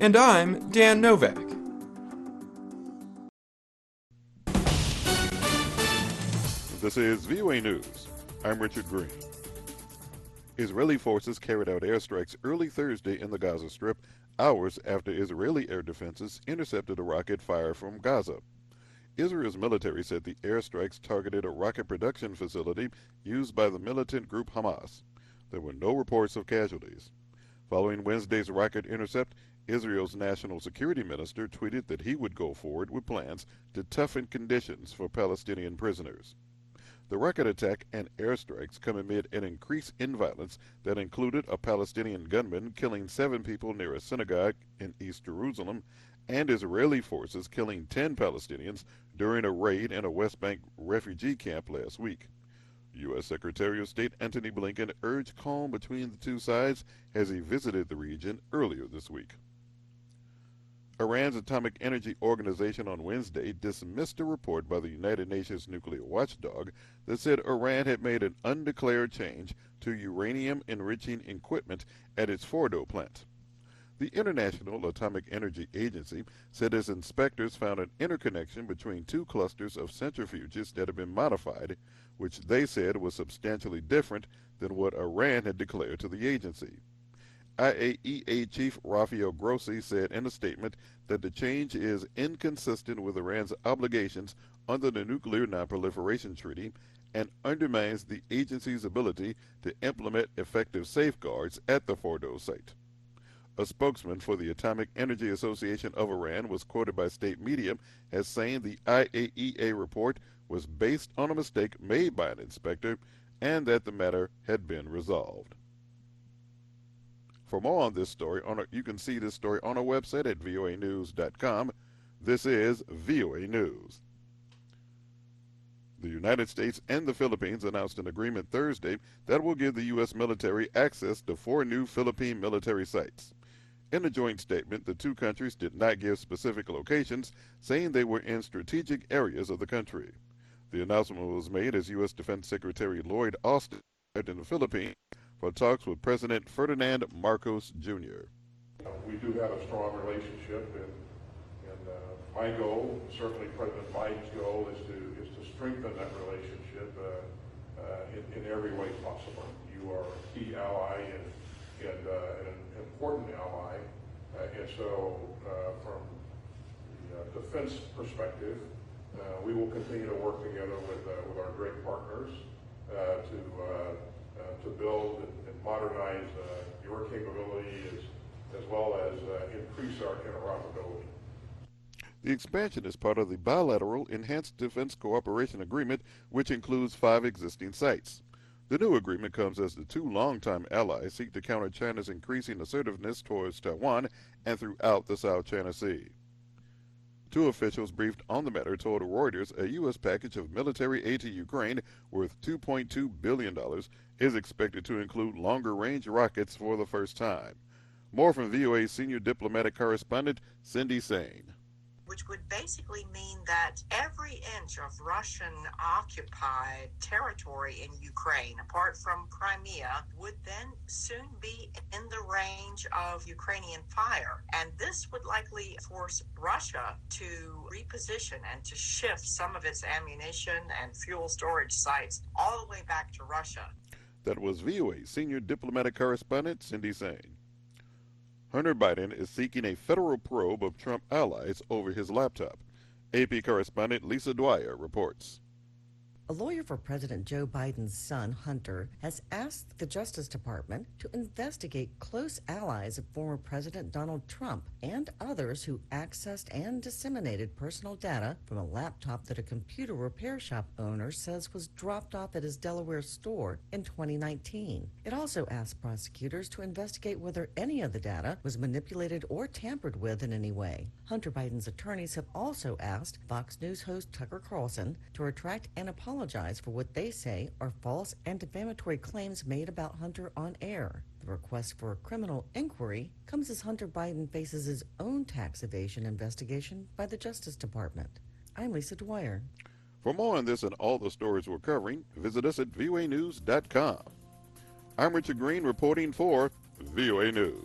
And I'm Dan Novak. This is VOA News. I'm Richard Green. Israeli forces carried out airstrikes early Thursday in the Gaza Strip, hours after Israeli air defenses intercepted a rocket fire from Gaza. Israel's military said the airstrikes targeted a rocket production facility used by the militant group Hamas. There were no reports of casualties. Following Wednesday's rocket intercept, Israel's national security minister tweeted that he would go forward with plans to toughen conditions for Palestinian prisoners. The rocket attack and airstrikes come amid an increase in violence that included a Palestinian gunman killing 7 people near a synagogue in East Jerusalem and Israeli forces killing 10 Palestinians during a raid in a West Bank refugee camp last week. U.S. Secretary of State Antony Blinken urged calm between the two sides as he visited the region earlier this week. Iran's Atomic Energy Organization on Wednesday dismissed a report by the United Nations nuclear watchdog that said Iran had made an undeclared change to uranium-enriching equipment at its Fordo plant. The International Atomic Energy Agency said its inspectors found an interconnection between 2 clusters of centrifuges that had been modified, which they said was substantially different than what Iran had declared to the agency. IAEA Chief Rafael Grossi said in a statement that the change is inconsistent with Iran's obligations under the Nuclear Nonproliferation Treaty and undermines the agency's ability to implement effective safeguards at the Fordo site. A spokesman for the Atomic Energy Association of Iran was quoted by state media as saying the IAEA report was based on a mistake made by an inspector and that the matter had been resolved. For more on this story, you can see this story on our website at voanews.com. This is VOA News. The United States and the Philippines announced an agreement Thursday that will give the U.S. military access to 4 new Philippine military sites. In a joint statement, the two countries did not give specific locations, saying they were in strategic areas of the country. The announcement was made as U.S. Defense Secretary Lloyd Austin arrived in the Philippines for talks with President Ferdinand Marcos Jr. We do have a strong relationship, and my goal, certainly President Biden's goal, is to strengthen that relationship in every way possible. You are a key ally and an important ally, and so from the defense perspective, we will continue to work together with our great partners to build and modernize your capability as well as increase our interoperability. The expansion is part of the bilateral Enhanced Defense Cooperation Agreement, which includes 5 existing sites. The new agreement comes as the 2 longtime allies seek to counter China's increasing assertiveness towards Taiwan and throughout the South China Sea. 2 officials briefed on the matter told Reuters a U.S. package of military aid to Ukraine worth $2.2 billion is expected to include longer-range rockets for the first time. More from VOA senior diplomatic correspondent Cindy Saine. Which would basically mean that every inch of Russian-occupied territory in Ukraine, apart from Crimea, would then soon be in the range of Ukrainian fire. And this would likely force Russia to reposition and to shift some of its ammunition and fuel storage sites all the way back to Russia. That was VOA senior diplomatic correspondent Cindy Saine. Hunter Biden is seeking a federal probe of Trump allies over his laptop. AP correspondent Lisa Dwyer reports. A lawyer for President Joe Biden's son, Hunter, has asked the Justice Department to investigate close allies of former President Donald Trump and others who accessed and disseminated personal data from a laptop that a computer repair shop owner says was dropped off at his Delaware store in 2019. It also asked prosecutors to investigate whether any of the data was manipulated or tampered with in any way. Hunter Biden's attorneys have also asked Fox News host Tucker Carlson to retract and apologize for what they say are false and defamatory claims made about Hunter on air. The request for a criminal inquiry comes as Hunter Biden faces his own tax evasion investigation by the Justice Department. I'm Lisa Dwyer. For more on this and all the stories we're covering, visit us at voanews.com. I'm Richard Green reporting for VOA News.